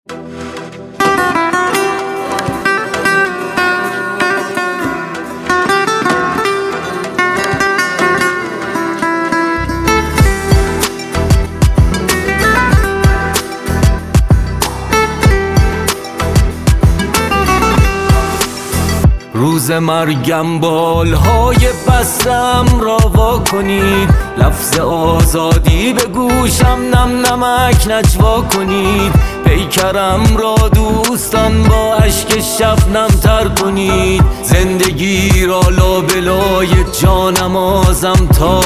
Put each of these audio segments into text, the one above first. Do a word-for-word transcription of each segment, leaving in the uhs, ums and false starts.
روز مرگم بالهای بستم را وا کنید، لفظ آزادی به گوشم نم نمک نجوا کنید، پیکرم را دوستان با اشک شبنم تر کنید، زندگی را لابلای جانم آزم تا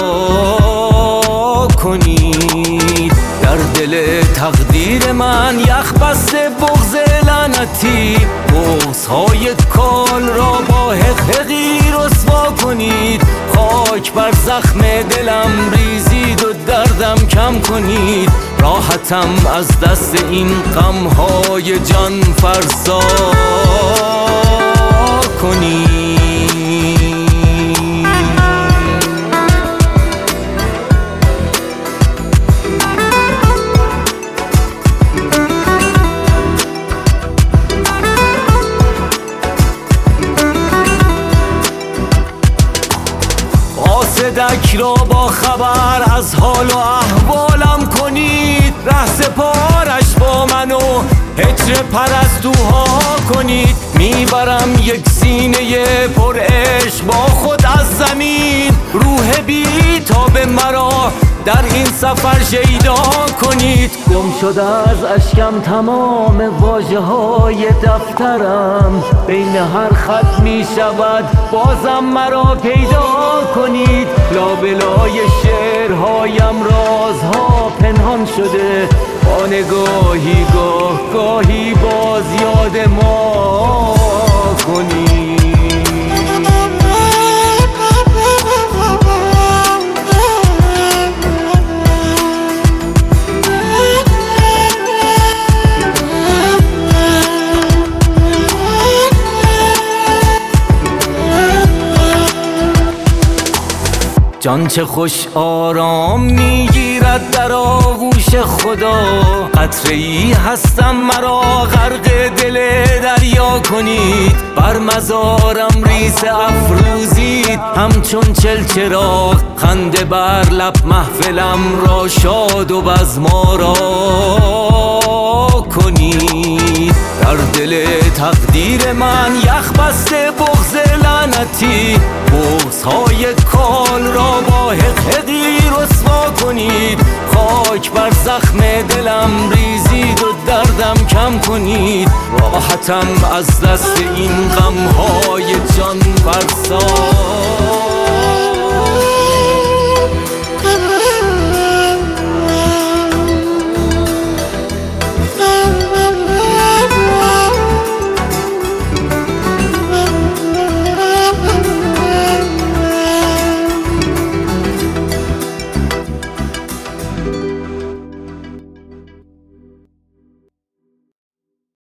کنید. در دل تقدیر من یخ بسته بغض لعنتی، بغض‌های کال را با حقحقی رسوا کنید، خاک بر زخم دلم ریزید و دردم کم کنید، راحتم از دست این غم‌های جان فرسا کنید. قاصدک را با خبر از حال و احوالم کنید، ره سپارش با من و هجر پرستوها کنید، میبرم یک سینه پر عشق با خود از زمین، روح بی تاب مرا در این سفر شیدا کنید. گم شده از اشکم تمام واژه های دفترم، بین هر خط می شود بازم مرا پیدا کنید، لابلای شعرهایم رازها پنهان شده، با نگاهی گاه گاهی باز یاد ما کنید. جان چه خوش آرام میگیرد در آغوش خدا، قطره ای هستم مرا غرق دل دریا کنید، بر مزارم ریز افروزید همچون چلچراغ، خنده بر لب محفلم را شاد و بزمارا کنید. در دل تقدیر من یخ بسته بغض لعنتی، بغض‌های کال را با حقحقی رسوا کنید، خاک بر زخم دلم ریزید و دردم کم کنید، راحتم از دست این غم‌های جان فرسا